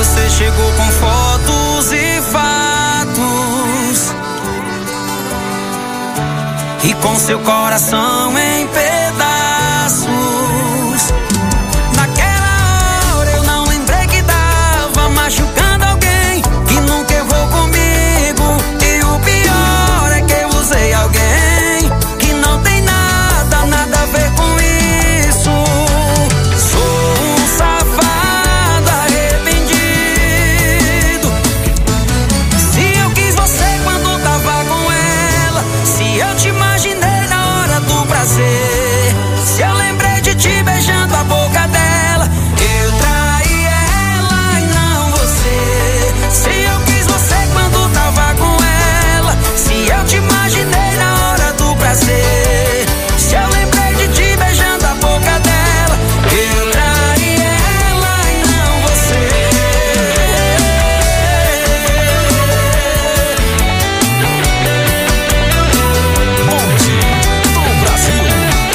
Você chegou com fotos e fatos e com seu coração em pedaços. Naquela hora eu não lembrei que tava machucando alguém que nunca errou comigo. E o pior é que eu usei alguém que não tem nada a ver com isso. Sou um safado arrependido. Se eu quis você quando tava com ela, se eu te imaginei na hora do prazer, se eu lembrei de te beijando a boca dela, eu traí ela e não você. Se eu quis você quando tava com ela, se eu te imaginei na hora do prazer, se eu lembrei de te beijando a boca dela, eu traí ela e não você. Bonde do Brasil.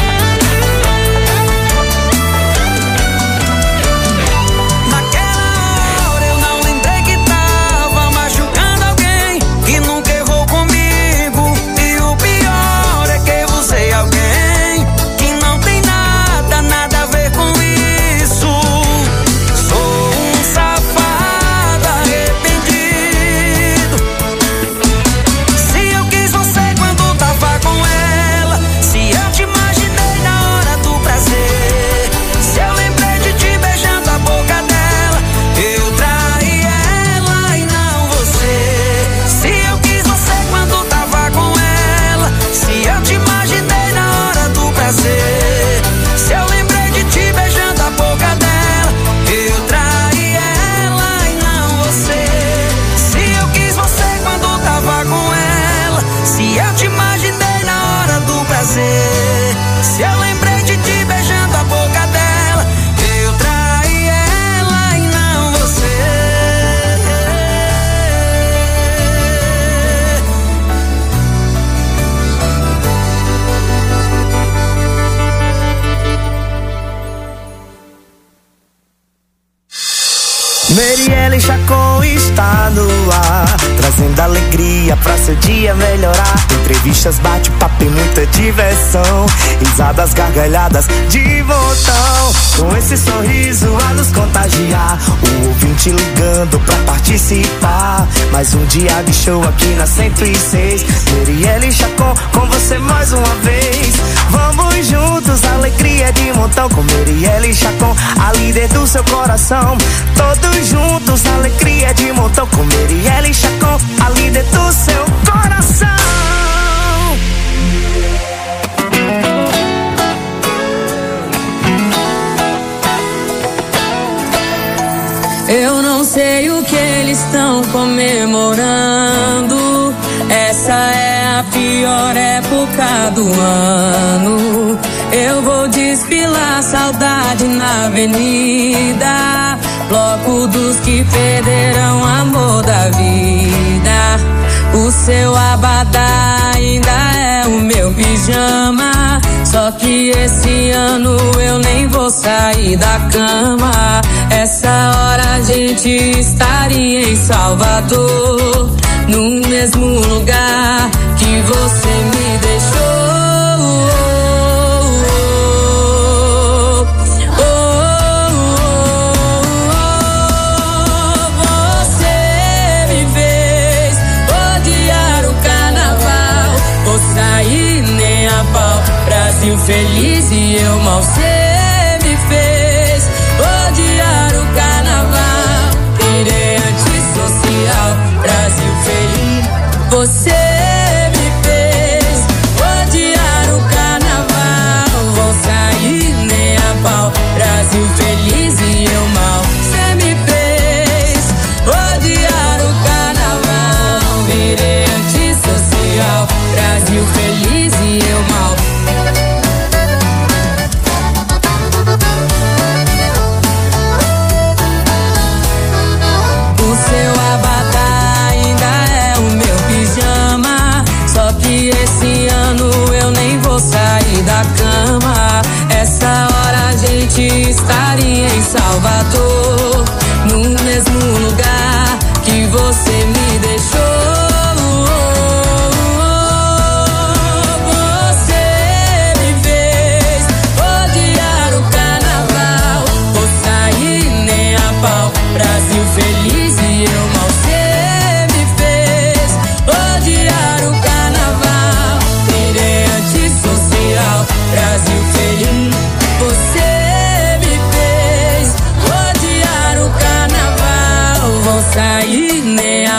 Naquela hora eu não lembrei que tava machucando alguém que nunca errou comigo. E o pior é que eu usei alguém que não tem nada a ver com isso. Sou um safado arrependido. Se eu quis você quando tava com ela, se eu te imaginei na hora do prazer, se eu lembrei de te beijando a boca dela, eu traí ela e não você. Se eu quis você quando tava com ela, se eu te imaginei na hora do prazer, se eu lembrei de te beijando a boca dela, eu traí ela e não você. Se eu quis você quando tava com ela, se eu te imaginei na hora do prazer, se eu lembrei de te beijando a boca dela, eu traí ela e não você. Marielle Chacon está no ar, trazendo alegria pra seu dia melhorar. Entrevistas, bate-papo e muita diversão, risadas, gargalhadas de montão. Com esse sorriso a nos contagiar, o ouvinte ligando pra participar. Mais um dia de show aqui na 106. Marielle Chacon com você mais uma vez. Vamos juntos, alegria de montão. Com Marielle Chacon, a líder do seu coração. Todos juntos, alegria de montão. Com Marielle Chacon, a líder do seu coração. Eu não sei o que eles estão comemorando. Essa é a pior época do ano. Eu vou desfilar saudade na avenida, bloco dos que perderam o amor da vida. O seu abadá ainda é o meu pijama, só que esse ano eu nem vou sair da cama. Essa hora a gente estaria em Salvador, no mesmo lugar que você me deixou. Brasil feliz e eu mal cê me fez odiar o carnaval. Virei antissocial, Brasil feliz. Você me fez odiar o carnaval. Vou sair nem a pau, Brasil feliz e eu mal cê me fez odiar o carnaval. Virei antissocial, Brasil feliz e eu mal. Sair da cama, essa hora a gente estaria em Salvador, no mesmo lugar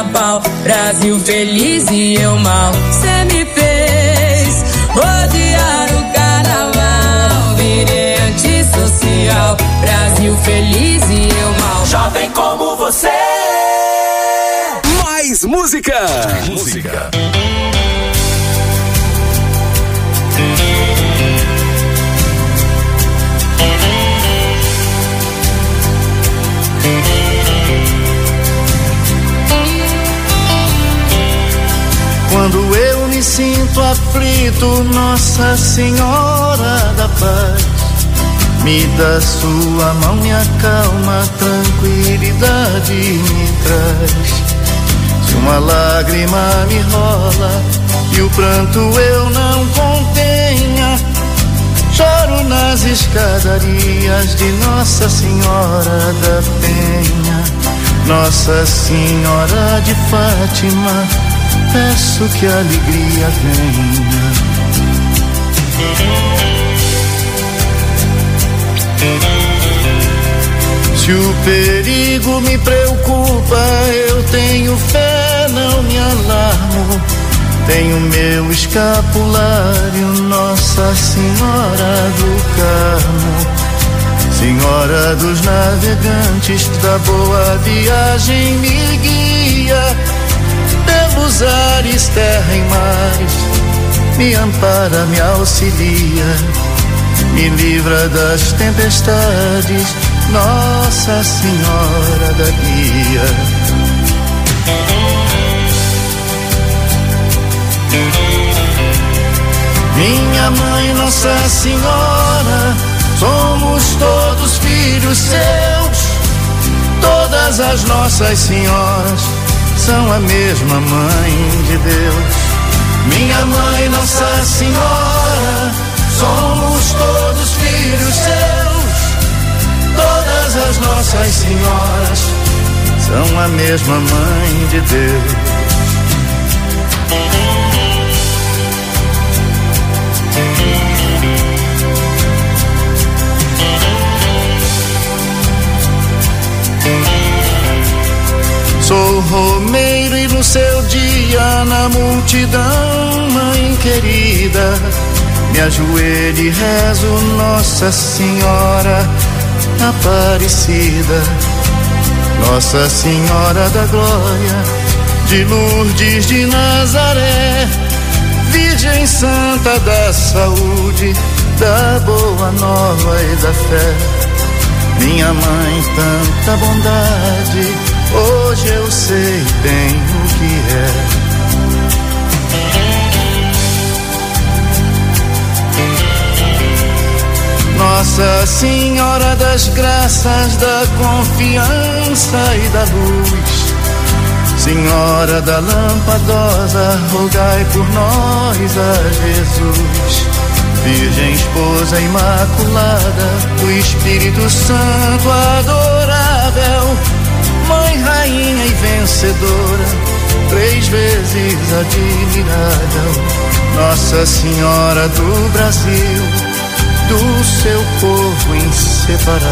carnaval, Brasil feliz e eu mal. Cê me fez odiar o carnaval, virei antissocial, Brasil feliz e eu mal. Jovem como você. Mais música. Música. Quando eu me sinto aflito, Nossa Senhora da Paz me dá sua mão, me acalma, tranquilidade me traz. Se uma lágrima me rola e o pranto eu não contenha, choro nas escadarias de Nossa Senhora da Penha. Nossa Senhora de Fátima, peço que a alegria venha. Se o perigo me preocupa, eu tenho fé, não me alarmo. Tenho meu escapulário, Nossa Senhora do Carmo. Senhora dos navegantes, da boa viagem me guia pelos ares, terra e mares, me ampara, me auxilia, me livra das tempestades, Nossa Senhora da Guia. Minha mãe, Nossa Senhora, somos todos filhos seus, todas as nossas senhoras são a mesma mãe de Deus. Minha mãe, Nossa Senhora, somos todos filhos seus, todas as nossas senhoras são a mesma mãe de Deus. Sou romeiro e no seu dia, na multidão, mãe querida, me ajoelho e rezo, Nossa Senhora Aparecida. Nossa Senhora da Glória, de Lourdes de Nazaré, Virgem Santa da Saúde, da Boa Nova e da Fé. Minha mãe, tanta bondade, hoje eu sei bem o que é. Nossa Senhora das Graças, da confiança e da luz, Senhora da Lampadosa, rogai por nós a Jesus. Virgem Esposa Imaculada, o Espírito Santo adorável, Mãe, Rainha e Vencedora, 3 vezes admirável, Nossa Senhora do Brasil, do seu povo inseparável.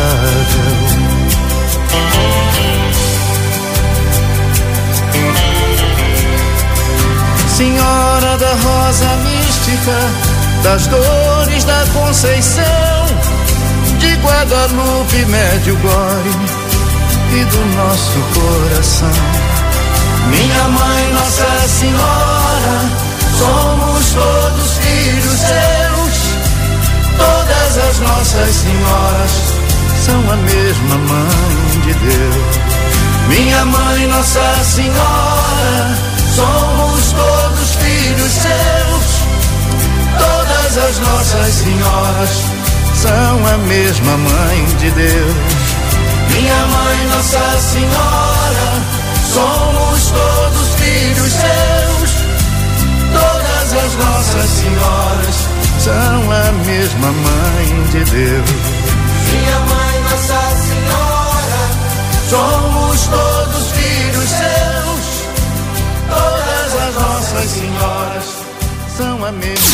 Senhora da Rosa Mística, das Dores da Conceição, de Guadalupe, Medjugorje e do nosso coração. Minha mãe, Nossa Senhora, somos todos filhos seus, todas as nossas senhoras são a mesma mãe de Deus. Minha mãe, Nossa Senhora, somos todos filhos seus, todas as nossas senhoras são a mesma mãe de Deus. Minha mãe, Nossa Senhora, somos todos filhos seus, todas as nossas senhoras são a mesma mãe de Deus. Minha mãe, Nossa Senhora, somos todos filhos seus, todas as nossas senhoras são a mesma.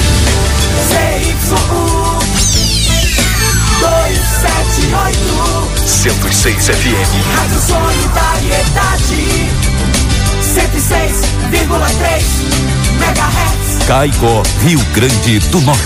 ZYU 278 106 FM. Rádio Solidariedade. 106,3 MHz. Caicó, Rio Grande do Norte.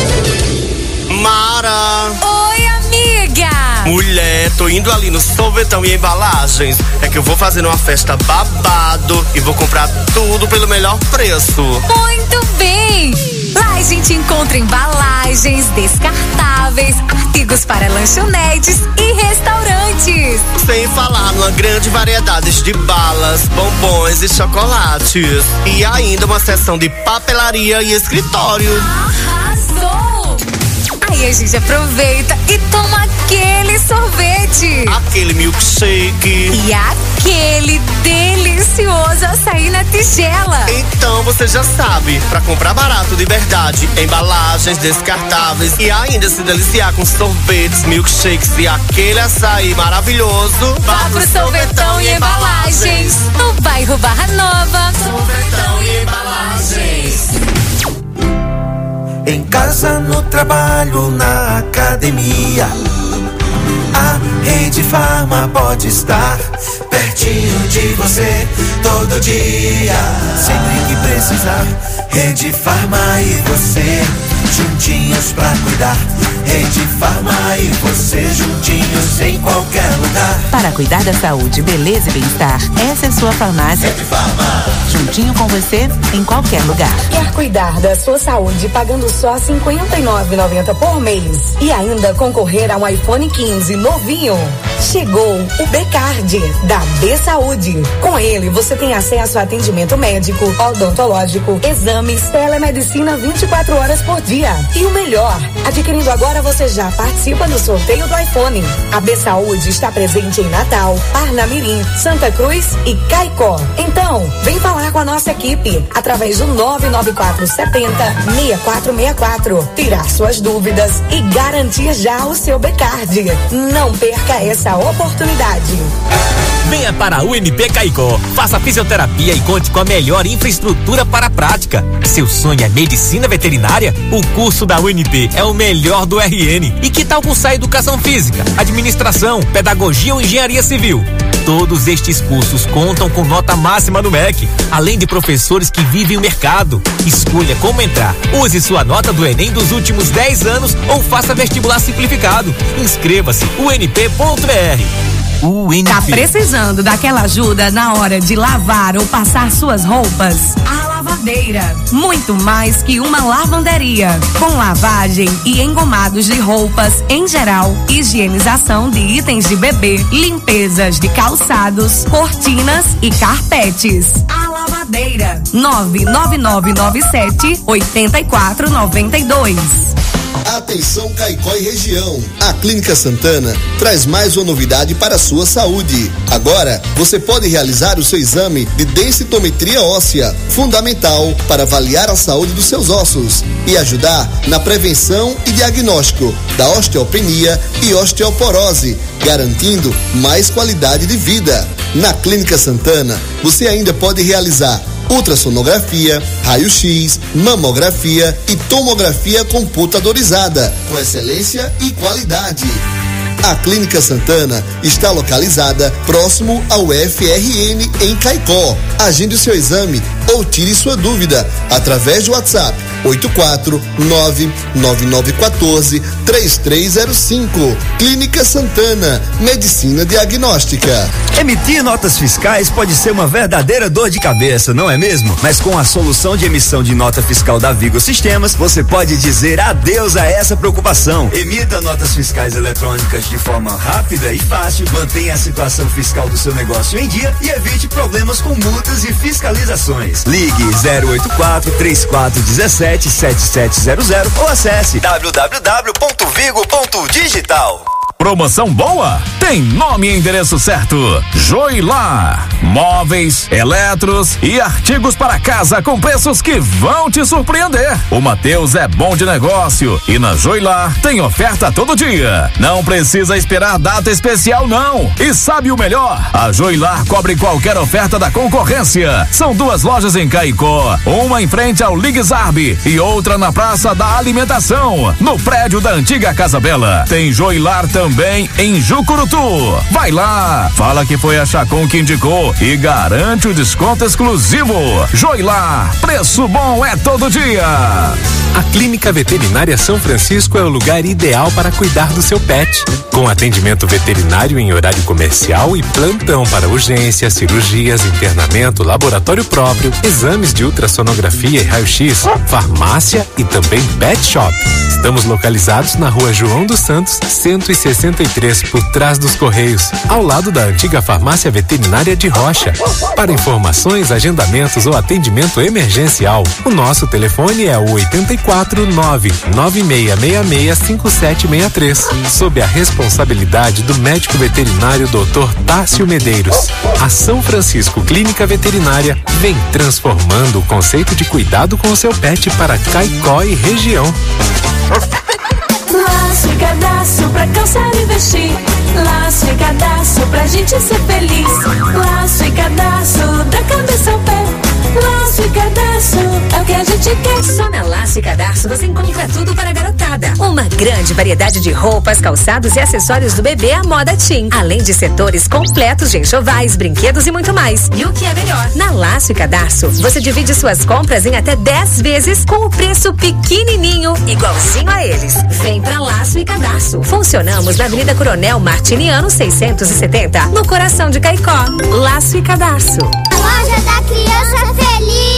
Mara. Oi, amiga. Mulher, tô indo ali no Sorvetão e Embalagens. É que eu vou fazer uma festa babado e vou comprar tudo pelo melhor preço. Muito bem. Lá a gente encontra embalagens, descartáveis, artigos para lanchonetes e restaurantes. Sem falar numa grande variedade de balas, bombons e chocolates. E ainda uma seção de papelaria e escritório. Arrasou! Aí a gente aproveita e toma aquele sorvete. Aquele milkshake. E aquele delicioso açaí na tigela. Então você já sabe, pra comprar barato de verdade, embalagens descartáveis e ainda se deliciar com sorvetes, milkshakes e aquele açaí maravilhoso, vá pro Sorvetão e Embalagens, no bairro Barra Nova. Sorvetão e Embalagens. Em casa, no trabalho, na academia, a Rede Farma pode estar pertinho de você todo dia. Sempre que precisar, Rede Farma e você juntinhos pra cuidar. Rede Farma e você juntinhos em qualquer lugar. Para cuidar da saúde, beleza e bem-estar, essa é sua farmácia. Rede Farma. Juntinho com você em qualquer lugar. Quer cuidar da sua saúde pagando só R$ 59,90 por mês e ainda concorrer a um iPhone 15 novinho? Chegou o B-Card da B-Saúde. Com ele, você tem acesso a atendimento médico, odontológico, exames, telemedicina 24 horas por dia. E o melhor, adquirindo agora você já participa do sorteio do iPhone. A B-Saúde está presente em Natal, Parnamirim, Santa Cruz e Caicó. Então, vem falar com a nossa equipe através do 99470-6464. Tirar suas dúvidas e garantir já o seu B-Card. Não perca essa oportunidade. Venha para a UNP Caicó, faça fisioterapia e conte com a melhor infraestrutura para a prática. Seu sonho é medicina veterinária? O curso da UNP é o melhor do RN. E que tal cursar educação física, administração, pedagogia ou engenharia civil? Todos estes cursos contam com nota máxima no MEC, além de professores que vivem o mercado. Escolha como entrar. Use sua nota do Enem dos últimos 10 anos ou faça vestibular simplificado. Inscreva-se unp.br. Tá precisando daquela ajuda na hora de lavar ou passar suas roupas? A Lavadeira, muito mais que uma lavanderia, com lavagem e engomados de roupas em geral, higienização de itens de bebê, limpezas de calçados, cortinas e carpetes. A Lavadeira, 99997-8492. Atenção Caicó e região, a Clínica Santana traz mais uma novidade para a sua saúde. Agora, você pode realizar o seu exame de densitometria óssea, fundamental para avaliar a saúde dos seus ossos e ajudar na prevenção e diagnóstico da osteopenia e osteoporose, garantindo mais qualidade de vida. Na Clínica Santana, você ainda pode realizar ultrassonografia, raio-x, mamografia e tomografia computadorizada, com excelência e qualidade. A Clínica Santana está localizada próximo ao FRN em Caicó. Agende o seu exame ou tire sua dúvida através do WhatsApp 84999143305. Clínica Santana, Medicina Diagnóstica. Emitir notas fiscais pode ser uma verdadeira dor de cabeça, não é mesmo? Mas com a solução de emissão de nota fiscal da Vigo Sistemas, você pode dizer adeus a essa preocupação. Emita notas fiscais eletrônicas de forma rápida e fácil, mantenha a situação fiscal do seu negócio em dia e evite problemas com multas e fiscalizações. Ligue 084-3417-7700 ou acesse www.vigo.digital. Promoção boa? Tem nome e endereço certo. Joilar. Móveis, eletros e artigos para casa com preços que vão te surpreender. O Mateus é bom de negócio e na Joilar tem oferta todo dia. Não precisa esperar data especial não. E sabe o melhor? A Joilar cobre qualquer oferta da concorrência. São 2 lojas em Caicó, uma em frente ao Ligue Zarb e outra na Praça da Alimentação, no prédio da antiga Casa Bela. Tem Joilar também também em Jucurutu. Vai lá, fala que foi a Chacon que indicou e garante o desconto exclusivo. Joilar, preço bom é todo dia. A Clínica Veterinária São Francisco é o lugar ideal para cuidar do seu pet. Com atendimento veterinário em horário comercial e plantão para urgências, cirurgias, internamento, laboratório próprio, exames de ultrassonografia e raio-x, farmácia e também pet shop. Estamos localizados na Rua João dos Santos, 163, por trás dos Correios, ao lado da antiga Farmácia Veterinária de Rocha. Para informações, agendamentos ou atendimento emergencial, o nosso telefone é o 849-9666-5763, sob a responsabilidade do médico veterinário Dr. Tássio Medeiros. A São Francisco Clínica Veterinária vem transformando o conceito de cuidado com o seu pet para Caicó e região. Laço e cadastro pra calçar e vestir. Laço e cadastro pra gente ser feliz. Laço e cadastro da cabeça ao pé. Laço e cadastro é o que a gente quer. Só na Laço e Cadastro você encontra tudo para a garotada. Uma grande variedade de roupas, calçados e acessórios do bebê à moda teen. Além de setores completos de enxovais, brinquedos e muito mais. E o que é melhor? Na Laço e Cadastro você divide suas compras em até 10 vezes com o preço pequenininho, igualzinho a eles. Vem pra Laço e Cadastro. Funcionamos na Avenida Coronel Martiniano 670, no coração de Caicó. Laço e Cadastro. A loja da criança feliz.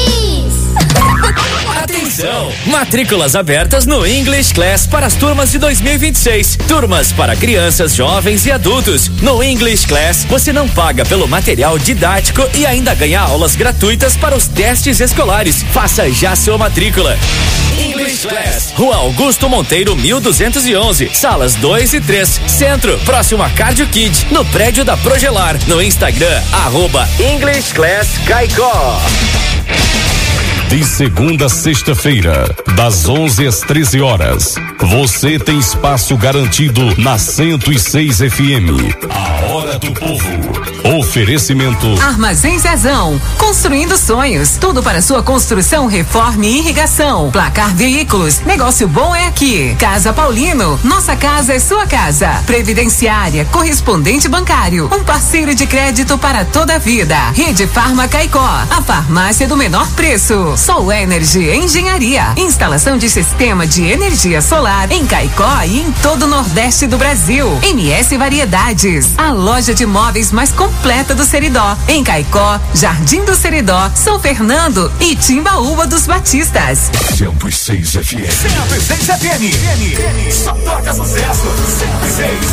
Atenção! Matrículas abertas no English Class para as turmas de 2026. Turmas para crianças, jovens e adultos. No English Class, você não paga pelo material didático e ainda ganha aulas gratuitas para os testes escolares. Faça já sua matrícula. English Class, Rua Augusto Monteiro, 1211, salas 2 e 3, Centro, próximo a Cardio Kid, no prédio da Progelar. No Instagram, @English Class Caicó. De segunda a sexta-feira, das 11 às 13 horas, você tem espaço garantido na 106 FM. A Hora do Povo. Oferecimento Armazém Zezão, construindo sonhos, tudo para sua construção, reforma e irrigação. Placar Veículos, negócio bom é aqui. Casa Paulino, nossa casa é sua casa. Previdenciária, correspondente bancário, um parceiro de crédito para toda a vida. Rede Farma Caicó, a farmácia do menor preço. Sol Energy Engenharia, instalação de sistema de energia solar em Caicó e em todo o Nordeste do Brasil. MS Variedades, a loja de móveis mais completa do Seridó, em Caicó, Jardim do Seridó, São Fernando e Timbaúba dos Batistas. 106 FM. 106 FM. Só toca sucesso. 106.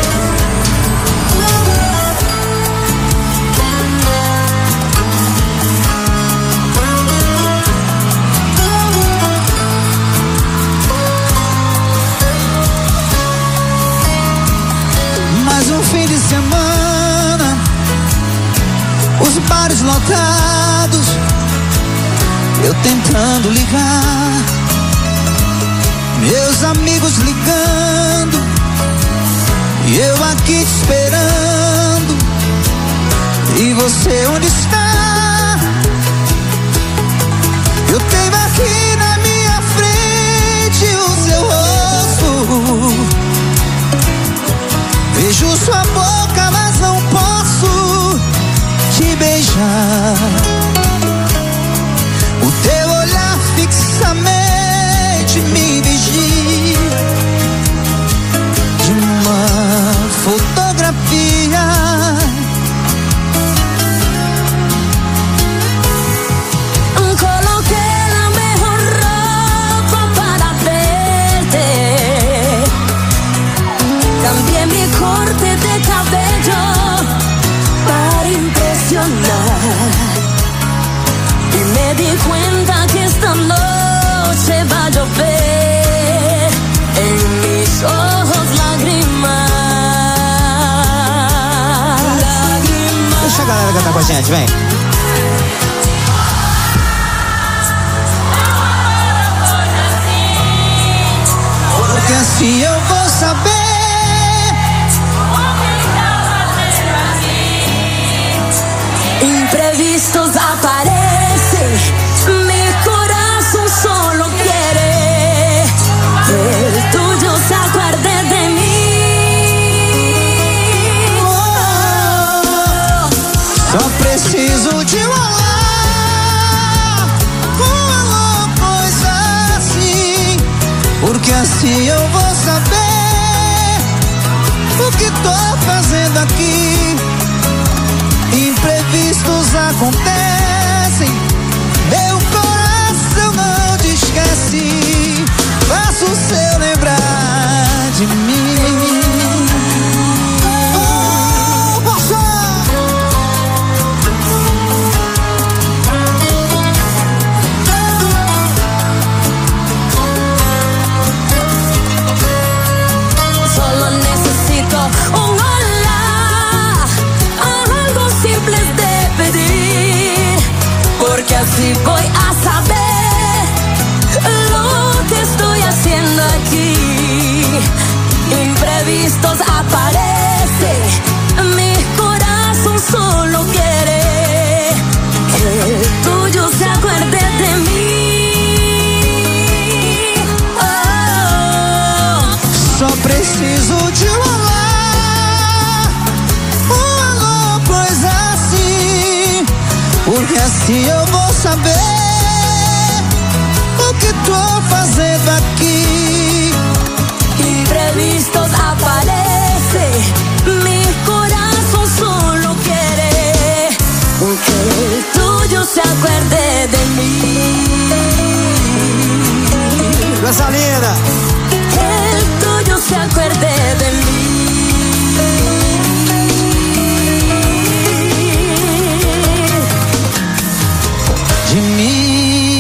Mais um fim de semana, os bares lotados, eu tentando ligar, meus amigos ligando, e eu aqui te esperando. E você onde está? Eu tenho aqui na minha frente o seu rosto, vejo sua boca, mas não posso te beijar. O teu olhar fixamente me vigia de uma fotografia. Coloqué la mejor ropa para verte. Cambié mi corte de cabello para impresionar. Y me di cuenta que esta noche va a llover. En mis ojos lágrimas. Deixa a galera cantar com a gente, vem. Porque assim eu vou saber. Imprevistos aparecen, mi corazón solo quiere que el tuyo se acuerde de mí. Só preciso de um alô, coisa assim, porque assim eu vou saber o que tô fazendo aqui. Imprevistos acontecem, meu coração não te esquece. Faço o seu lembrar de mim. Porque así voy a saber lo que estoy haciendo aquí. Imprevistos aparecen, mi corazón solo quiere que el tuyo se acuerde de mí. Oh. Só preciso de um alô, coisa assim, porque assim eu vou saber o que tô fazendo aqui. Imprevistos aparecen, mi corazón solo quiere que el tuyo se acuerde de mí. Rosalina, que el tuyo se acuerde de mí. De mim.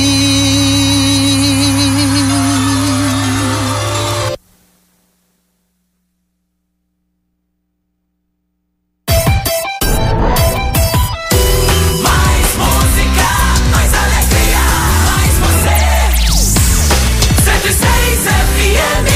Mais música, mais alegria, mais você. 106 FM.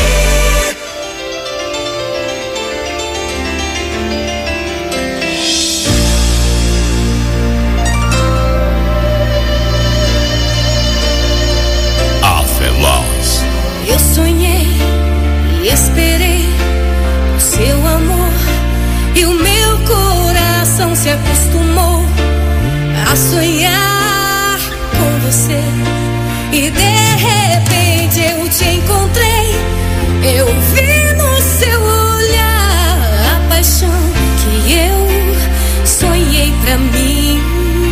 Eu sonhei e esperei o seu amor, e o meu coração se acostumou a sonhar com você. E de repente eu te encontrei, eu vi no seu olhar a paixão que eu sonhei pra mim.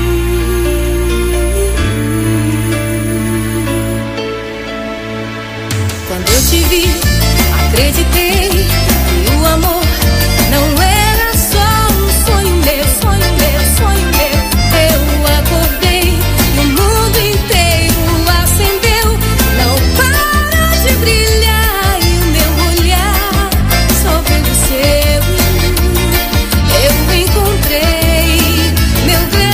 Eu te vi, acreditei que o amor não era só um sonho meu, sonho meu, sonho meu. Eu acordei e o mundo inteiro acendeu, não para de brilhar, e o meu olhar só vendo o seu. Eu encontrei meu grande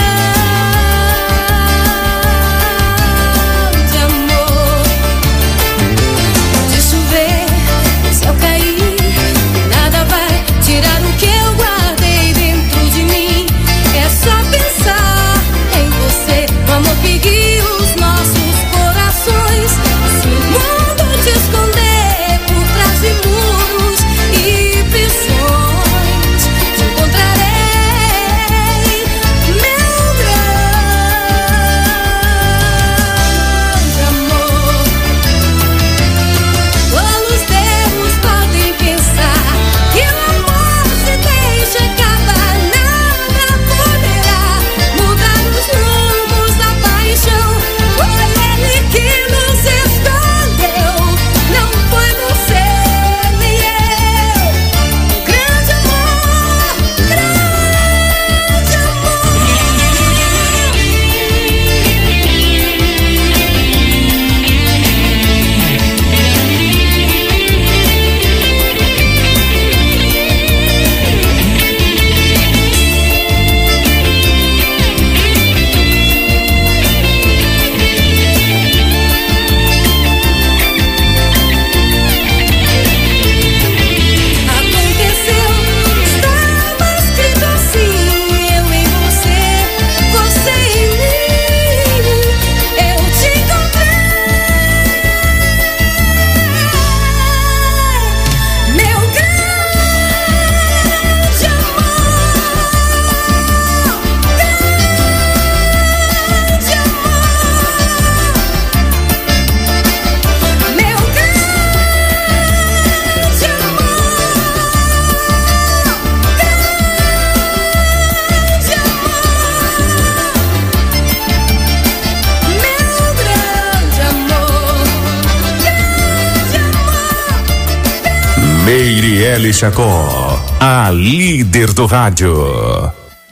Meirelles Chacon, a líder do rádio.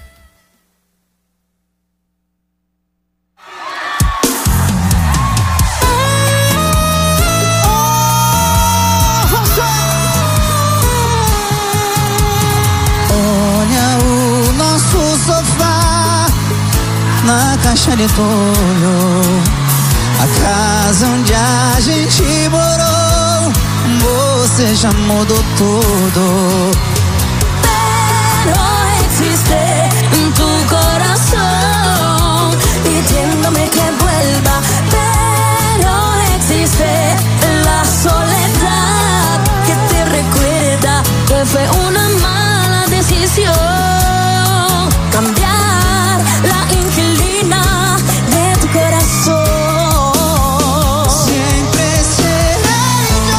Na caixa de tolo, a casa onde a gente morou, você já mudou tudo. Pero existe en tu corazón pidiéndome que vuelva. Pero existe la soledad que te recuerda que fue una mala decisión cambiar la inquilina de tu corazón. Siempre seré yo.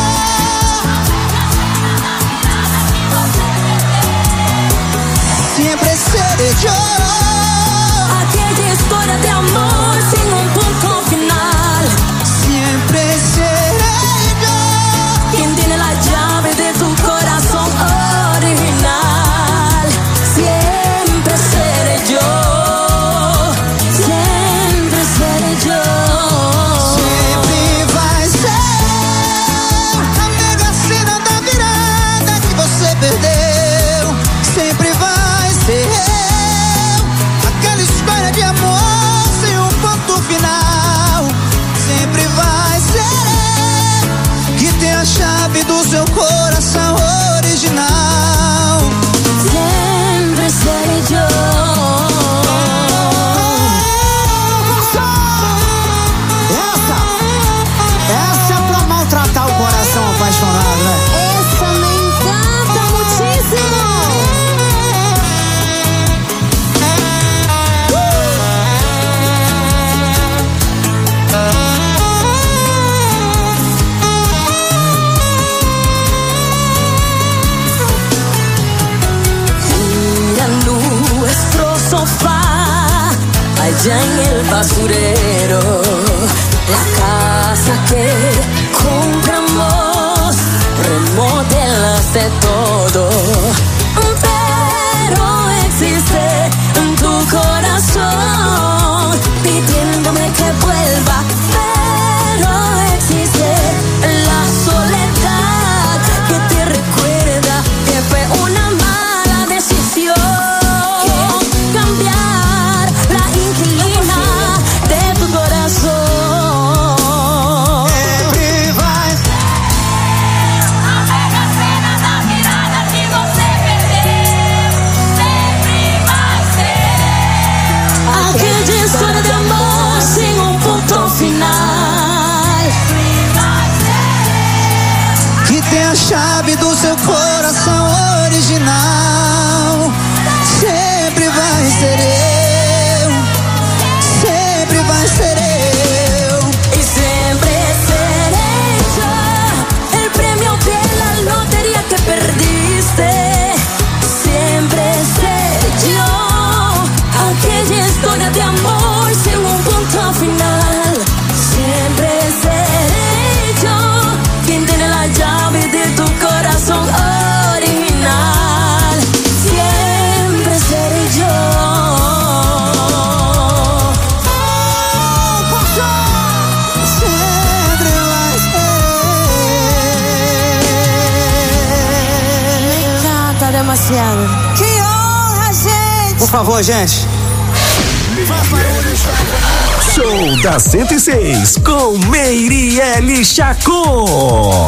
Siempre seré yo. Aquella historia de amor sin un punto final. Siempre seré yo. Quien tiene la llave de tu corazón original. Siempre seré yo. Siempre seré yo. Sempre vai ser a mega cena da virada que você perdeu. Sempre vai ser aquela história de amor sem um ponto final. Sempre vai ser que tem a chave do seu coração original. Siempre seré yo. Essa é pra maltratar o coração apaixonado, né? Essa me encanta muchísimo. Mira nuestro sofá allá en el basurero, la casa que compramos, remodelaste todo, pero existe en tu corazón pidiéndome que vuelva, pero existe la soledad que te recuerda que fue una mala decisión cambiar la inquilina de tu corazón. Sempre vai. A mega cena da virada que você perdeu. Sempre vai ser aquella história de amor sem um ponto final. Que tem a chave do seu coração original. Sempre vai ser eu. Sempre vai ser eu. Y siempre seré yo el premio de la lotería que perdiste. Siempre seré yo aquella historia de amor sin un punto final. Siempre seré yo quien tiene la llave de tu corazón original. Siempre seré yo. Sempre vai ser. Me encanta demasiado. Que honra, gente! Por favor, gente. Show da 106 com Meirelles Chacon.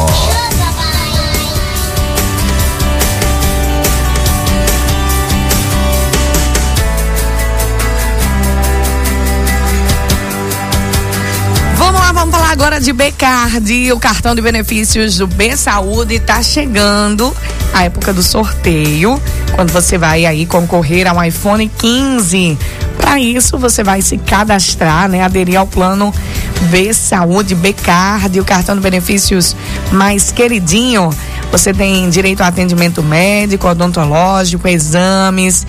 Vamos falar agora de B-Card. O cartão de benefícios do B Saúde tá chegando. A época do sorteio, quando você vai aí concorrer a um iPhone 15. Para isso, você vai se cadastrar, né? Aderir ao plano B Saúde, B-Card, o cartão de benefícios mais queridinho. Você tem direito a atendimento médico, odontológico, exames,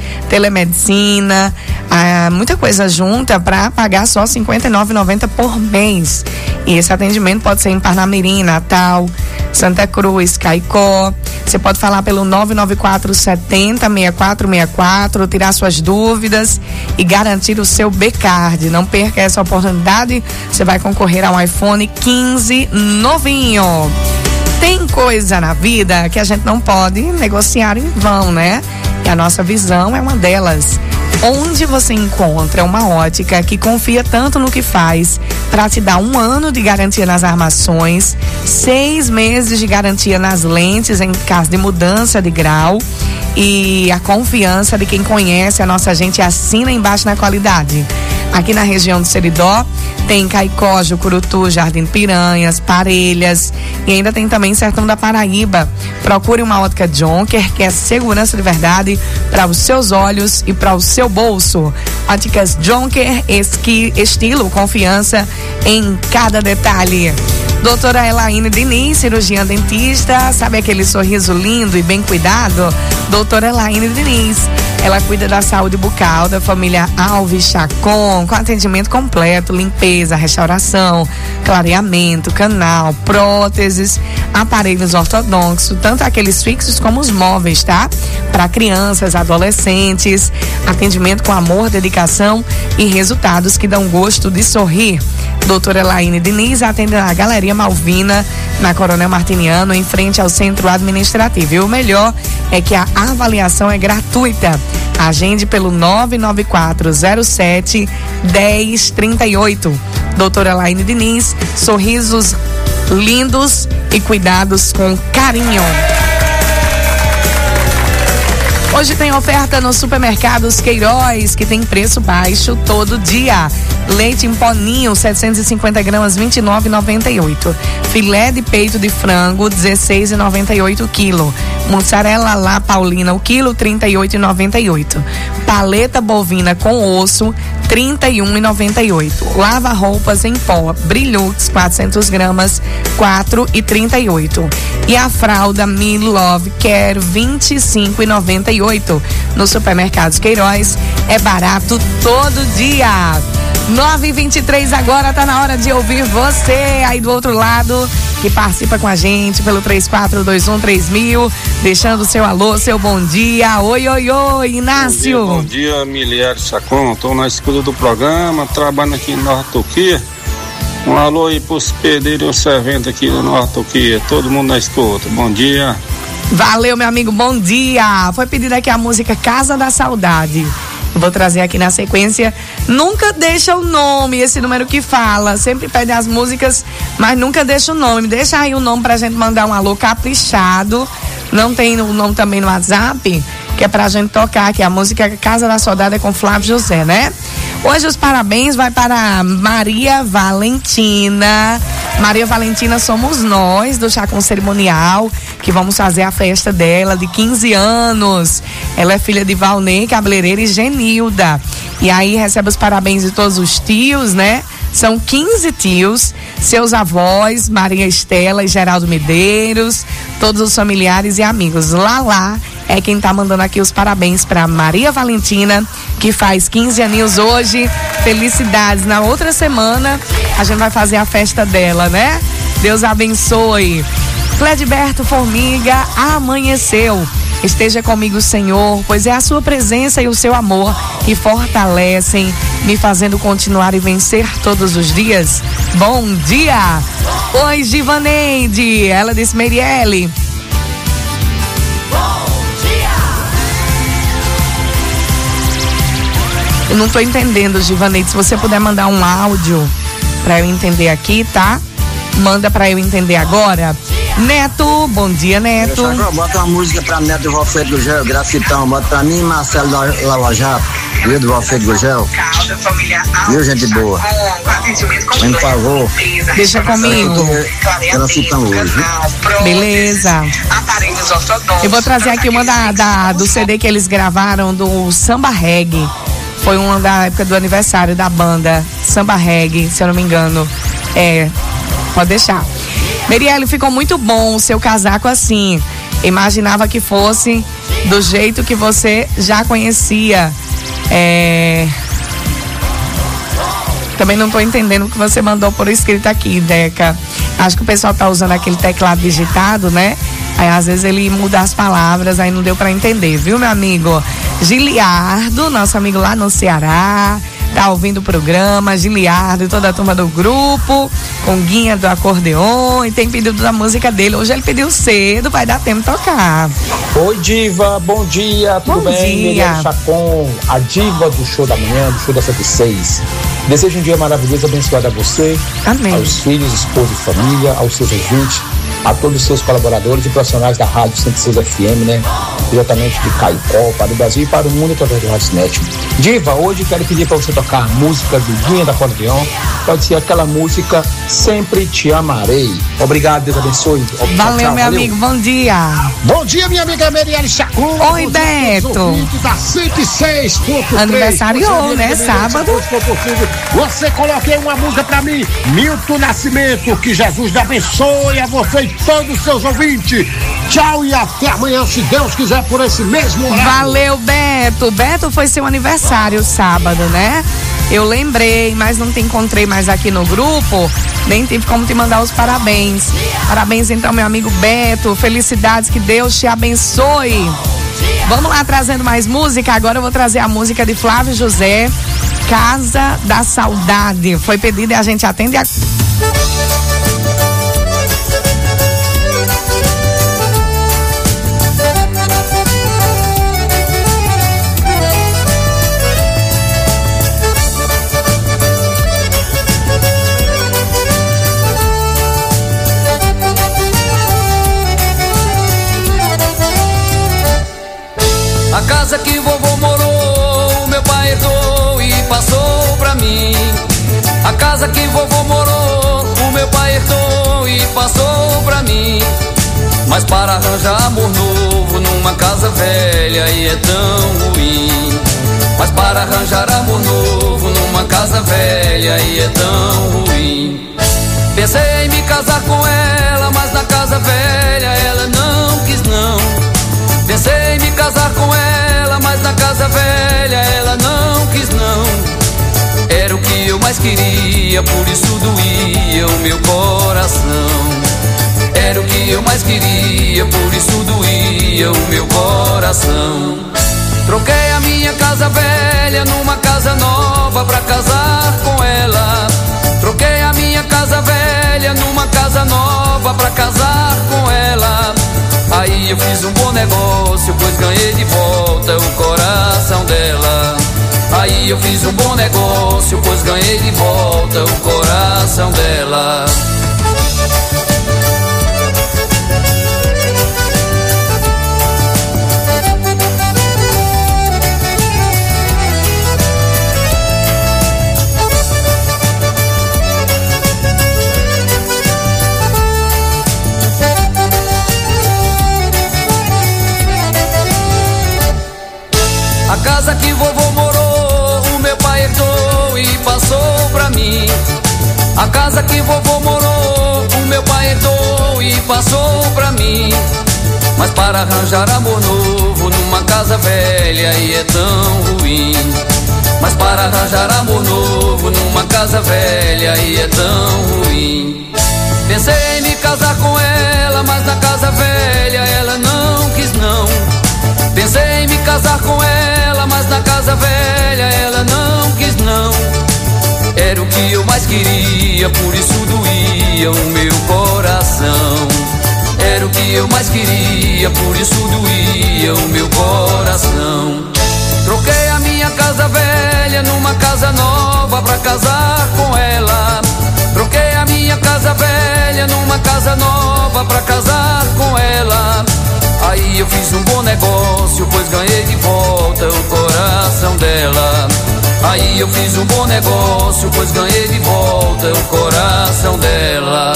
telemedicina, muita coisa junta para pagar só R$ 59,90 por mês. E esse atendimento pode ser em Parnamirim, Natal, Santa Cruz, Caicó. Você pode falar pelo 994 70 6464, tirar suas dúvidas e garantir o seu B-Card. Não perca essa oportunidade, você vai concorrer a um iPhone 15 novinho. Tem coisa na vida que a gente não pode negociar em vão, né? E a nossa visão é uma delas. Onde você encontra uma ótica que confia tanto no que faz para te dar 1 ano de garantia nas armações, 6 meses de garantia nas lentes em caso de mudança de grau e a confiança de quem conhece a nossa gente assina embaixo na qualidade. Aqui na região do Seridó tem Caicó, Jucurutu, Jardim Piranhas, Parelhas e ainda tem também Sertão da Paraíba. Procure uma ótica Jonker, que é segurança de verdade para os seus olhos e para o seu bolso. Óticas Jonker, estilo, confiança em cada detalhe. Doutora Elaine Diniz, cirurgiã dentista, sabe aquele sorriso lindo e bem cuidado? Doutora Elaine Diniz, ela cuida da saúde bucal da família Alves Chacon, com atendimento completo, limpeza, restauração, clareamento, canal, próteses, aparelhos ortodônticos, tanto aqueles fixos como os móveis, tá? Para crianças, adolescentes, atendimento com amor, dedicação e resultados que dão gosto de sorrir. Doutora Elaine Diniz atende na Galeria Malvina, na Coronel Martiniano, em frente ao Centro Administrativo. E o melhor é que a avaliação é gratuita. Agende pelo 99407-1038. Doutora Elaine Diniz, sorrisos lindos e cuidados com carinho. Hoje tem oferta nos supermercados Queiroz, que tem preço baixo todo dia. Leite em pó ninho, 750 gramas, R$ 29,98. Filé de peito de frango, R$ 16,98 o quilo. Mussarela lá paulina, o quilo, R$ 38,98. Paleta bovina com osso, R$ 31,98. Lava roupas em pó, Brilux, 400 gramas, R$ 4,38. E a fralda Me Love Care, R$ 25,98. Nos supermercados Queiroz, é barato todo dia. 9h23 agora, tá na hora de ouvir você aí do outro lado, que participa com a gente pelo 34213000, deixando seu alô, seu bom dia. Oi, oi, oi, Inácio. Bom dia, Miliere Chacon. Tô na escuta do programa, trabalhando aqui no Norte Turquia. Um alô aí pros pedreiros e os serventes aqui do Norte Turquia. Todo mundo na escuta. Bom dia. Valeu, meu amigo, bom dia. Foi pedida aqui a música Casa da Saudade. Vou trazer aqui na sequência. Nunca deixa o nome, esse número que fala. Sempre pede as músicas, mas nunca deixa o nome. Deixa aí o nome pra gente mandar um alô caprichado. Não tem o nome também no WhatsApp, que é pra gente tocar aqui. A música Casa da Saudade é com Flávio José, né? Hoje os parabéns vai para Maria Valentina. Maria Valentina somos nós do Chacon Cerimonial, que vamos fazer a festa dela de 15 anos. Ela é filha de Valnei, cabeleireira, e Genilda. E aí recebe os parabéns de todos os tios, né? São 15 tios, seus avós, Maria Estela e Geraldo Medeiros, todos os familiares e amigos. Lala é quem tá mandando aqui os parabéns para Maria Valentina, que faz 15 aninhos hoje. Felicidades. Na outra semana a gente vai fazer a festa dela, né? Deus abençoe. Cledberto Formiga, amanheceu. Esteja comigo, Senhor, pois é a sua presença e o seu amor que fortalecem, me fazendo continuar e vencer todos os dias. Bom dia! Oi, Givaneide, ela disse Merielle. Bom dia! Eu não tô entendendo, Givaneide, se você puder mandar um áudio pra eu entender aqui, tá? Manda pra eu entender agora. Neto, bom dia, Neto. Bota uma música pra Neto do Valfredo Gurgel, Grafitão. Bota pra mim, Marcelo Lava Jato, viu, do Valfredo Gurgel. Viu, gente boa? Por favor. Deixa comigo. Grafitão hoje, viu? Beleza. Eu vou trazer aqui uma do CD que eles gravaram do Samba Reggae. Foi uma da época do aniversário da banda Samba Reggae, se eu não me engano. Pode deixar. Merielle, ficou muito bom o seu casaco assim. Imaginava que fosse do jeito que você já conhecia. Também não tô entendendo o que você mandou por escrito aqui, Deca. Acho que o pessoal tá usando aquele teclado digitado, né? Aí às vezes ele muda as palavras, aí não deu pra entender, viu, meu amigo? Giliardo, nosso amigo lá no Ceará, tá ouvindo o programa, Giliardo e toda a turma do grupo, Conguinha do acordeon, e tem pedido da música dele. Hoje ele pediu cedo, vai dar tempo de tocar. Oi, diva, bom dia, tudo bom bem? Dia. Chacon, a diva do show da manhã, do show da 106. Desejo um dia maravilhoso, abençoado a você, amém, aos filhos, esposa e família, aos seus ouvintes, a todos os seus colaboradores e profissionais da Rádio 106 FM, né? Diretamente de Caicó, para o Brasil e para o mundo através do Rádio. Diva, hoje quero pedir para você tocar a música do Guinha da Acordeon. Pode ser aquela música Sempre Te Amarei. Obrigado, Deus abençoe. Valeu, meu amigo, bom dia. Bom dia, minha amiga Meriane Chacon. Oi, Beto. Da 106.3. Aniversariou, né? Sábado. Você coloquei uma música pra mim, Milton Nascimento. Que Jesus abençoe a você e todos os seus ouvintes. Tchau e até amanhã, se Deus quiser, por esse mesmo horário. Valeu, Beto. Beto, foi seu aniversário sábado, né? Eu lembrei, mas não te encontrei mais aqui no grupo, nem tive como te mandar os parabéns. Parabéns então, meu amigo Beto, felicidades, que Deus te abençoe. Vamos lá, trazendo mais música. Agora eu vou trazer a música de Flávio José, Casa da Saudade. Foi pedida e a gente atende a... A casa que vovô morou, meu pai herdou e passou pra mim. A casa que vovô morou, o meu pai herdou e passou pra mim. Mas para arranjar amor novo numa casa velha e é tão ruim. Mas para arranjar amor novo numa casa velha e é tão ruim. Pensei em me casar com ela, mas na casa velha ela não quis não. Pensei em me casar com ela, mas na casa velha ela não quis não. Era o que eu mais queria, por isso doía o meu coração. Era o que eu mais queria, por isso doía o meu coração. Troquei a minha casa velha numa casa nova pra casar com ela. Troquei a minha casa velha numa casa nova pra casar com ela. Aí eu fiz um bom negócio, pois ganhei de volta o coração dela. Aí eu fiz um bom negócio, pois ganhei de volta o coração dela. A casa que vovô morou, o meu pai herdou e passou pra mim. A casa que vovô morou, o meu pai herdou e passou pra mim. Mas para arranjar amor novo numa casa velha e é tão ruim. Mas para arranjar amor novo numa casa velha e é tão ruim. Pensei em me casar com ela, mas na casa velha ela não quis não. Pensei em me casar com ela, mas na casa velha ela não quis não. Era o que eu mais queria, por isso doía o meu coração. Era o que eu mais queria, por isso doía o meu coração. Troquei a minha casa velha numa casa nova pra casar com ela. Troquei a minha casa velha numa casa nova pra casar com ela. Aí eu fiz um bom negócio, pois ganhei de volta o coração dela. Aí eu fiz um bom negócio, pois ganhei de volta o coração dela.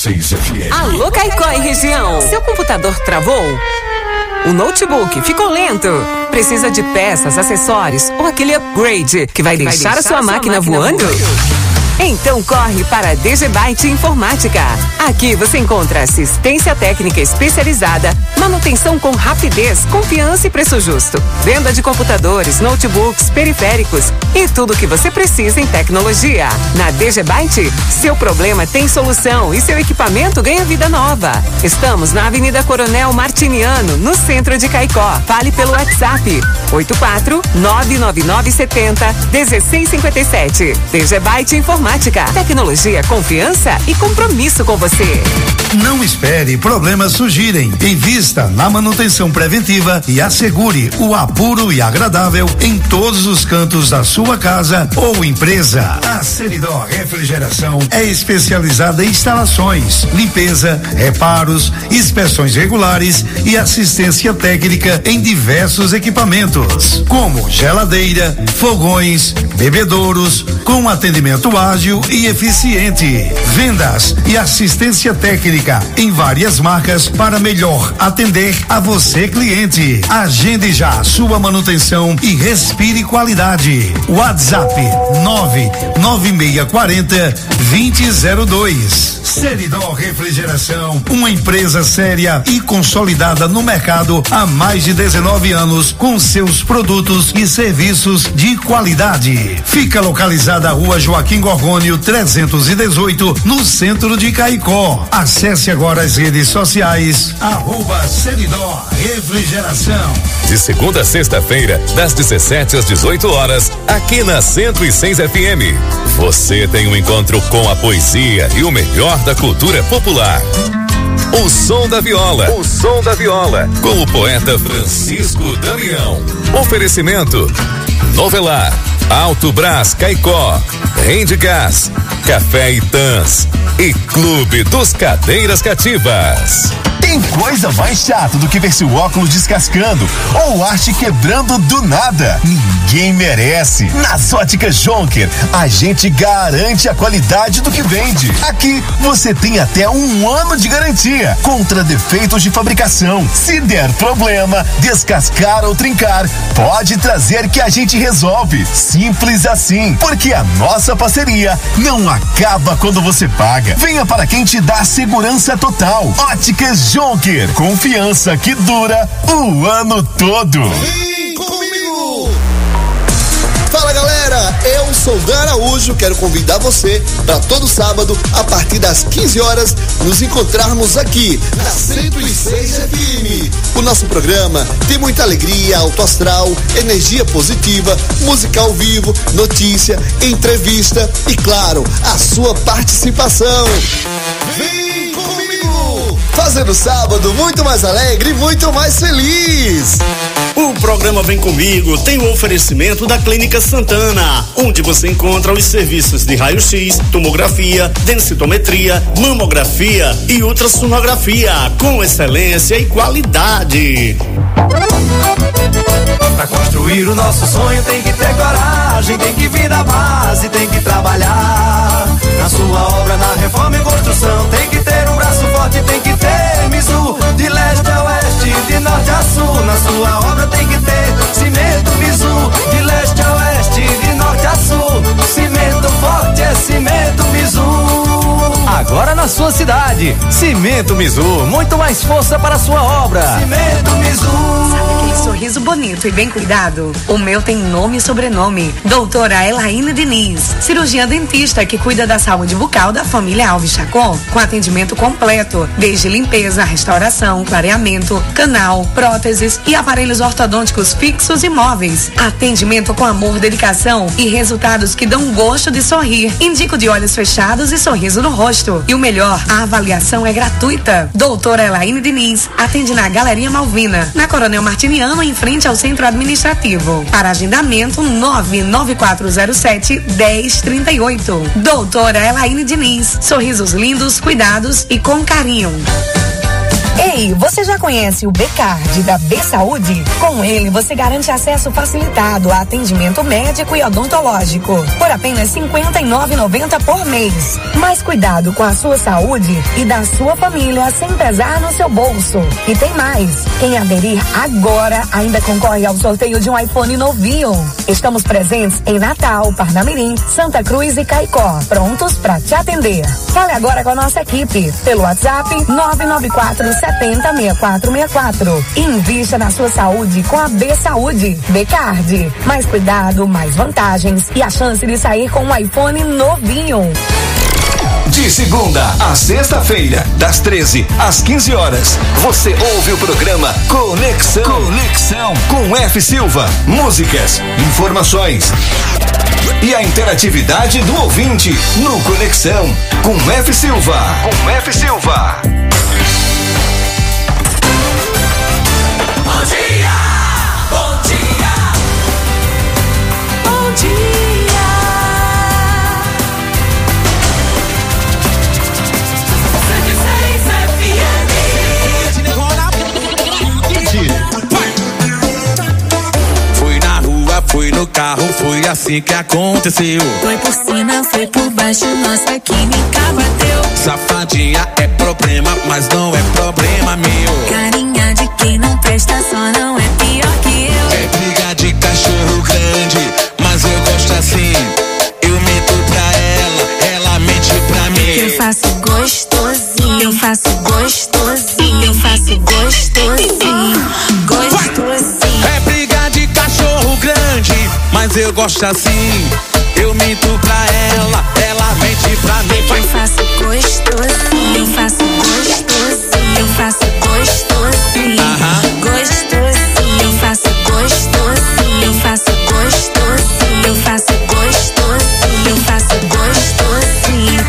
106 FM. Alô, Caicó e região. Seu computador travou? O notebook ficou lento? Precisa de peças, acessórios ou aquele upgrade que vai deixar a sua máquina voando? Então corre para a DG Byte Informática. Aqui você encontra assistência técnica especializada, manutenção com rapidez, confiança e preço justo, venda de computadores, notebooks, periféricos e tudo o que você precisa em tecnologia. Na DG Byte, seu problema tem solução e seu equipamento ganha vida nova. Estamos na Avenida Coronel Martiniano, no centro de Caicó. Fale pelo WhatsApp 84-99970-1657. DG Byte Informática. Tecnologia, confiança e compromisso com você. Não espere problemas surgirem. Invista na manutenção preventiva e assegure o apuro e agradável em todos os cantos da sua casa ou empresa. A Seridó Refrigeração é especializada em instalações, limpeza, reparos, inspeções regulares e assistência técnica em diversos equipamentos, como geladeira, fogões, bebedouros, com atendimento ágil e eficiente. Vendas e assistência técnica em várias marcas para melhor atender a você, cliente. Agende já a sua manutenção e respire qualidade. WhatsApp 99640-2002. Seridó Refrigeração, uma empresa séria e consolidada no mercado há mais de 19 anos com seus produtos e serviços de qualidade. Fica localizada a Rua Joaquim Gorgônio 318, no centro de Caicó. Acesse agora as redes sociais @Seridó Refrigeração. De segunda a sexta-feira, das 17 às 18 horas, aqui na 106 FM. Você tem um encontro com a poesia e o melhor da cultura popular. O Som da Viola. O Som da Viola. Com o poeta Francisco Damião. Oferecimento: Novelar, Alto Brás Caicó, Rende Gás, Café Itãs e Clube dos Cadeiras Cativas. Tem coisa mais chata do que ver seu óculos descascando ou haste quebrando do nada. Ninguém merece. Nas Óticas Jonker, a gente garante a qualidade do que vende. Aqui você tem até 1 ano de garantia contra defeitos de fabricação. Se der problema, descascar ou trincar, pode trazer que a gente resolve. Simples assim, porque a nossa parceria não acaba quando você paga. Venha para quem te dá segurança total. Óticas Jonker, confiança que dura o ano todo. Vem comigo! Fala galera, eu sou Dan Araújo, quero convidar você para todo sábado, a partir das 15 horas, nos encontrarmos aqui na 106 FM. O nosso programa tem muita alegria, alto astral, energia positiva, música ao vivo, notícia, entrevista e, claro, a sua participação. Vem comigo! Fazendo o sábado muito mais alegre e muito mais feliz. O programa Vem Comigo tem o oferecimento da Clínica Santana, onde você encontra os serviços de raio-x, tomografia, densitometria, mamografia e ultrassonografia, com excelência e qualidade. Pra construir o nosso sonho tem que ter coragem, tem que vir da base, tem que trabalhar. Na sua obra, na reforma e construção, tem que ter um braço forte, tem que ter Mizu. De leste a oeste, de norte a sul, na sua obra tem que ter cimento Mizu. De leste a oeste, de norte a sul, cimento forte é cimento Mizu. Agora na sua cidade, Cimento Mizu, muito mais força para a sua obra. Cimento Mizu. Sabe aquele sorriso bonito e bem cuidado? O meu tem nome e sobrenome. Doutora Elaine Diniz, cirurgiã dentista que cuida da saúde bucal da família Alves Chacon, com atendimento completo, desde limpeza, restauração, clareamento, canal, próteses e aparelhos ortodônticos fixos e móveis. Atendimento com amor, dedicação e resultados que dão gosto de sorrir. Indico de olhos fechados e sorriso no rosto. E o melhor, a avaliação é gratuita. Doutora Elaine Diniz atende na Galeria Malvina, na Coronel Martiniano, em frente ao Centro Administrativo. Para agendamento, 99407-1038. Doutora Elaine Diniz, sorrisos lindos, cuidados e com carinho. Ei, você já conhece o B-Card da B-Saúde? Com ele, você garante acesso facilitado a atendimento médico e odontológico por apenas R$ 59,90 por mês. Mais cuidado com a sua saúde e da sua família sem pesar no seu bolso. E tem mais, quem aderir agora ainda concorre ao sorteio de um iPhone novinho. Estamos presentes em Natal, Parnamirim, Santa Cruz e Caicó, prontos para te atender. Fale agora com a nossa equipe pelo WhatsApp 994-70-6464. Invista na sua saúde com a B-Saúde. B-Card. Mais cuidado, mais vantagens e a chance de sair com um iPhone novinho. De segunda a sexta-feira, das 13 às 15 horas, você ouve o programa Conexão com F. Silva. Músicas, informações e a interatividade do ouvinte no Conexão com F. Silva. Bom dia, bom dia, bom dia. Fui na rua, fui no carro, foi assim que aconteceu. Foi por cima, foi por baixo, nossa química bateu. Safadinha é problema, mas não é problema meu. Carinha de quem não presta, só não é pior que eu. É briga de cachorro grande, mas eu gosto assim. Eu minto pra ela mente pra mim. Eu faço gostosinho, eu faço gostosinho, eu faço gostosinho, gostosinho. É briga de cachorro grande, mas eu gosto assim. Eu minto pra ela mente pra mim. Eu faço gostosinho, eu faço gostosinho, eu faço gostosinho, gostosinho. Eu faço gostosinho, eu faço gostosinho, eu faço gostosinho, eu faço gostosinho.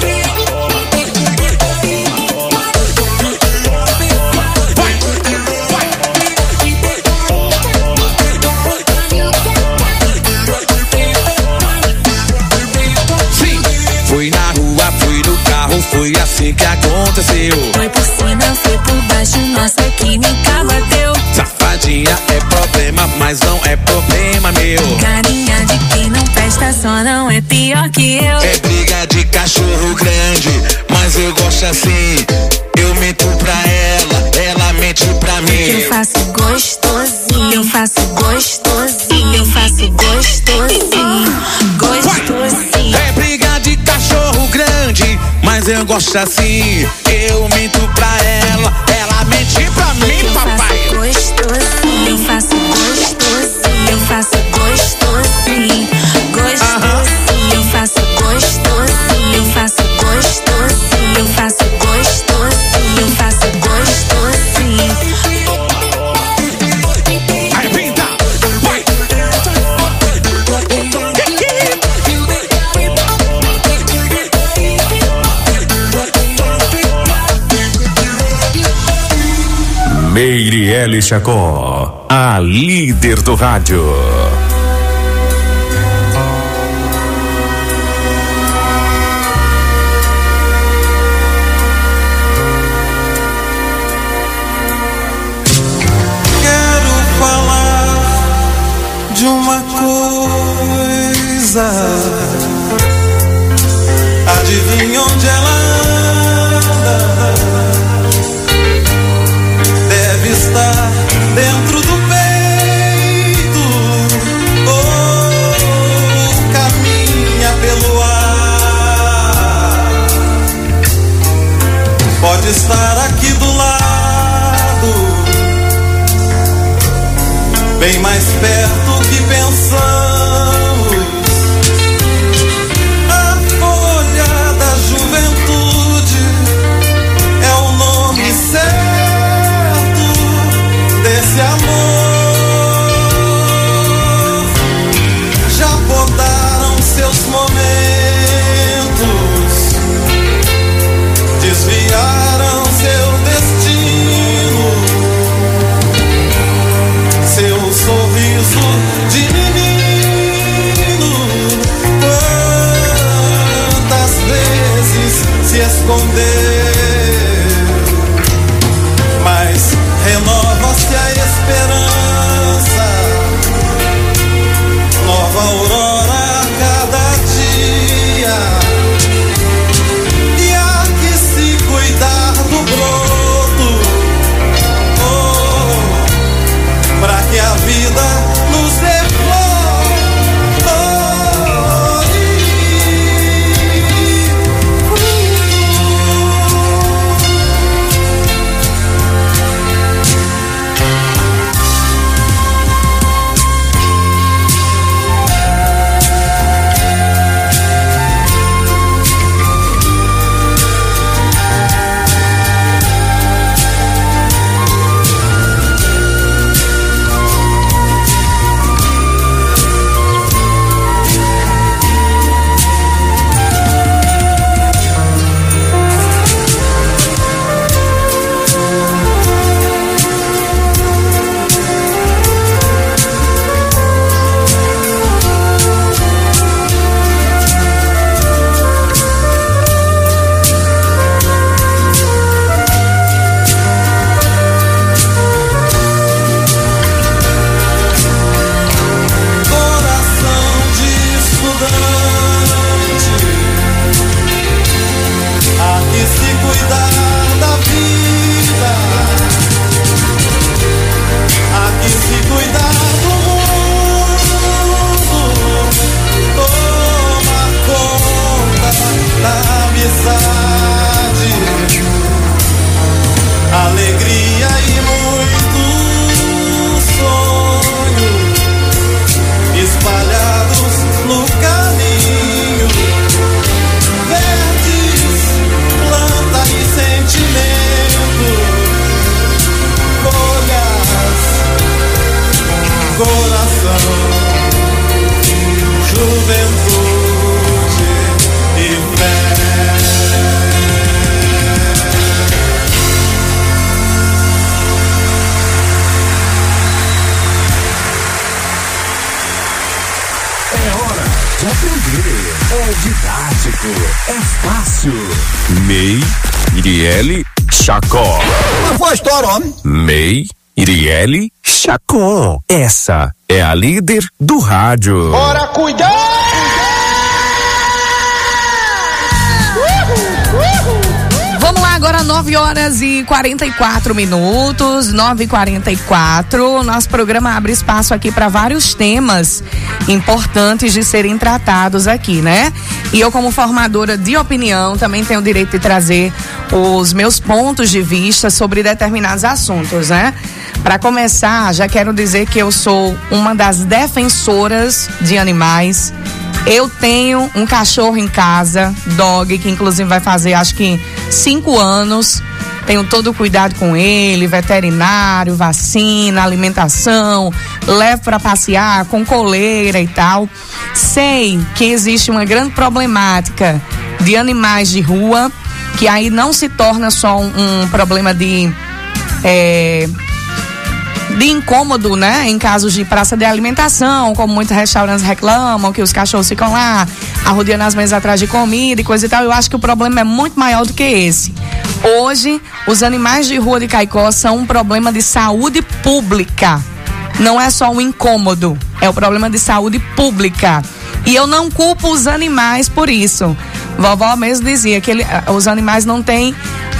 Fui na rua, fui no carro, foi assim que aconteceu. Foi por cima, foi por baixo, nossa química bateu. Safadinha é problema, mas não é problema meu. Carinha de quem não presta, só não é pior que eu. É briga de cachorro grande, mas eu gosto assim. Eu minto pra ela mente pra mim. Eu faço gostosinho, eu faço gostosinho, eu faço gostosinho, gostosinho. É briga de cachorro grande, mas eu gosto assim. Eu minto pra ela mente pra mim, papai. Eu faço gostosinho, eu faço gostosinho, eu faço gostosinho, gostosinho. Eu faço gostosinho, eu faço gostosinho, eu faço gostosinho, eu faço gostosinho. Aí, pinta, vai. Meirelles Chacó, a líder do rádio. Quero falar de uma coisa. Adivinha onde ela anda? Deve estar dentro do peito ou caminha pelo ar. Pode estar aqui do lado, bem mais perto que pensamos. A folha da juventude é o nome certo desse amor. Já podaram seus momentos, desviaram seu destino, seu sorriso de menino. Quantas vezes se escondeu? É fácil. MEI, Iriele, Chacó. Não foi história, homem. MEI, Iriele, Chacó. Essa é a líder do rádio. Bora cuidar! Vamos lá, agora 9h44, 9h44. Nosso programa abre espaço aqui para vários temas importantes de serem tratados aqui, né? E eu, como formadora de opinião, também tenho o direito de trazer os meus pontos de vista sobre determinados assuntos, né? Para começar, já quero dizer que eu sou uma das defensoras de animais. Eu tenho um cachorro em casa, dog, que inclusive vai fazer acho que 5 anos. Tenho todo o cuidado com ele, veterinário, vacina, alimentação, levo para passear com coleira e tal. Sei que existe uma grande problemática de animais de rua, que aí não se torna só um problema de incômodo, né? Em casos de praça de alimentação, como muitos restaurantes reclamam, que os cachorros ficam lá arrodeando as mesas atrás de comida e coisa e tal. Eu acho que o problema é muito maior do que esse. Hoje, os animais de rua de Caicó são um problema de saúde pública. Não é só um incômodo, é um problema de saúde pública. E eu não culpo os animais por isso. Vovó mesmo dizia que os animais não têm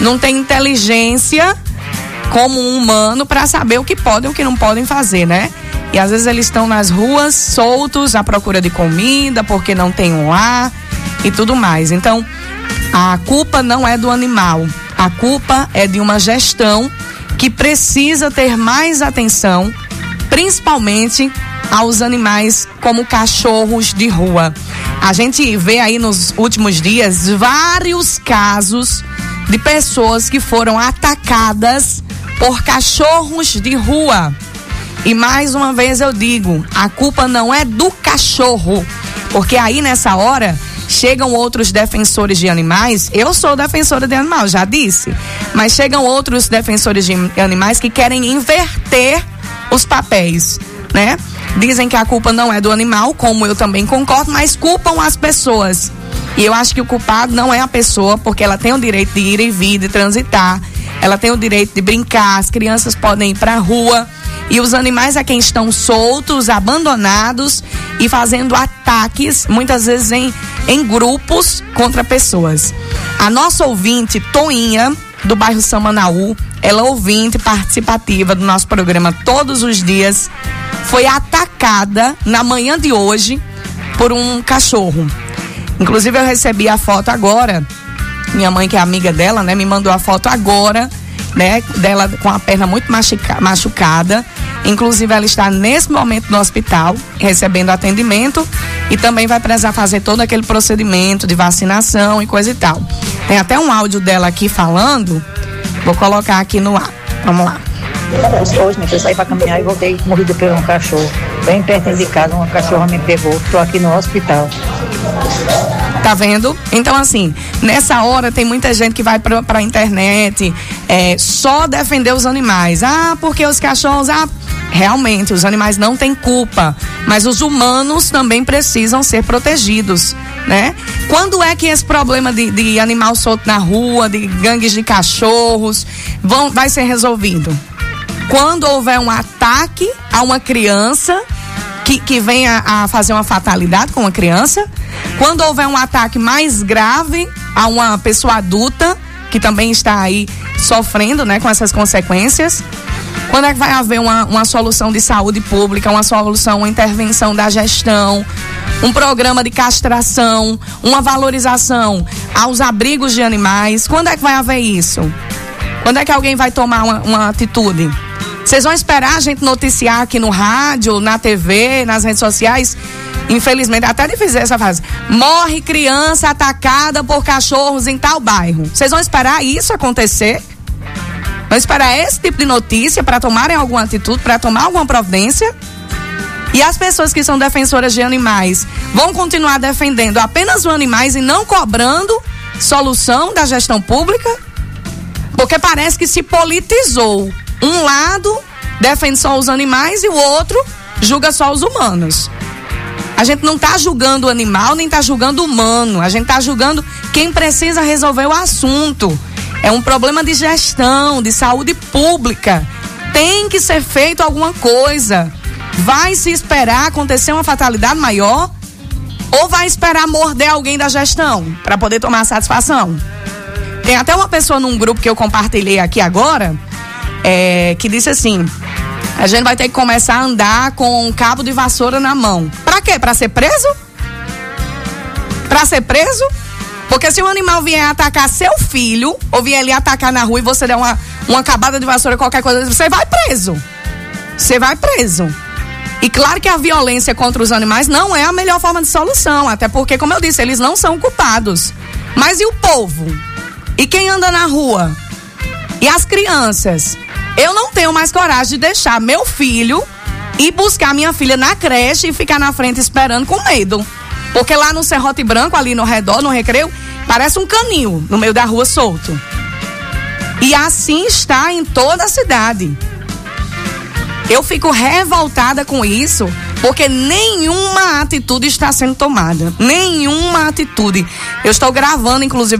inteligência como um humano para saber o que podem e o que não podem fazer, né? E às vezes eles estão nas ruas soltos à procura de comida porque não tem um lar e tudo mais. Então, a culpa não é do animal, a culpa é de uma gestão que precisa ter mais atenção, principalmente aos animais como cachorros de rua. A gente vê aí nos últimos dias vários casos de pessoas que foram atacadas por cachorros de rua. E mais uma vez eu digo, a culpa não é do cachorro, porque aí nessa hora chegam outros defensores de animais. Eu sou defensora de animal, já disse, mas chegam outros defensores de animais que querem inverter os papéis, né? Dizem que a culpa não é do animal, como eu também concordo, mas culpam as pessoas. E eu acho que o culpado não é a pessoa, porque ela tem o direito de ir e vir, de transitar. Ela tem o direito de brincar, as crianças podem ir para a rua. E os animais é quem estão soltos, abandonados e fazendo ataques, muitas vezes em grupos, contra pessoas. A nossa ouvinte, Toinha, do bairro Samanaú, ela é ouvinte participativa do nosso programa todos os dias, foi atacada na manhã de hoje por um cachorro. Inclusive eu recebi a foto agora. Minha mãe, que é amiga dela, né, me mandou a foto agora, né, dela com a perna muito machucada. Inclusive ela está nesse momento no hospital, recebendo atendimento, e também vai precisar fazer todo aquele procedimento de vacinação e coisa e tal. Tem até um áudio dela aqui falando, vou colocar aqui no ar. Vamos lá. Hoje, né, eu saí pra caminhar e voltei morrido por um cachorro. Bem perto de casa, uma cachorra me pegou. Tô aqui no hospital. Tá vendo? Então, assim, nessa hora tem muita gente que vai pra internet só defender os animais. Ah, porque os cachorros... Ah, realmente, os animais não têm culpa, mas os humanos também precisam ser protegidos, né? Quando é que esse problema de animal solto na rua, de gangues de cachorros, vai ser resolvido? Quando houver um ataque a uma criança que venha a fazer uma fatalidade com uma criança, quando houver um ataque mais grave a uma pessoa adulta que também está aí sofrendo, né, com essas consequências. Quando é que vai haver uma solução de saúde pública, uma solução, uma intervenção da gestão, um programa de castração, uma valorização aos abrigos de animais? Quando é que vai haver isso? Quando é que alguém vai tomar uma atitude? Vocês vão esperar a gente noticiar aqui no rádio, na TV, nas redes sociais? Infelizmente, até difícil essa frase. Morre criança atacada por cachorros em tal bairro. Vocês vão esperar isso acontecer? Vão esperar esse tipo de notícia para tomarem alguma atitude, para tomar alguma providência? E as pessoas que são defensoras de animais vão continuar defendendo apenas os animais e não cobrando solução da gestão pública? Porque parece que se politizou. Um lado defende só os animais e o outro julga só os humanos. A gente não está julgando o animal, nem está julgando o humano. A gente está julgando quem precisa resolver o assunto. É um problema de gestão, de saúde pública. Tem que ser feito alguma coisa. Vai se esperar acontecer uma fatalidade maior? Ou vai esperar morder alguém da gestão para poder tomar satisfação? Tem até uma pessoa num grupo que eu compartilhei aqui agora, que disse assim: a gente vai ter que começar a andar com um cabo de vassoura na mão. Pra quê? Pra ser preso? Pra ser preso? Porque se um animal vier atacar seu filho, ou vier ali atacar na rua e você der uma cabada de vassoura, qualquer coisa, você vai preso. Você vai preso. E claro que a violência contra os animais não é a melhor forma de solução, até porque, como eu disse, eles não são culpados. Mas e o povo? E quem anda na rua? E as crianças? Eu não tenho mais coragem de deixar meu filho ir buscar minha filha na creche e ficar na frente esperando com medo. Porque lá no Serrote Branco, ali no redor, no Recreio, parece um canil no meio da rua solto. E assim está em toda a cidade. Eu fico revoltada com isso, porque nenhuma atitude está sendo tomada. Nenhuma atitude. Eu estou gravando, inclusive,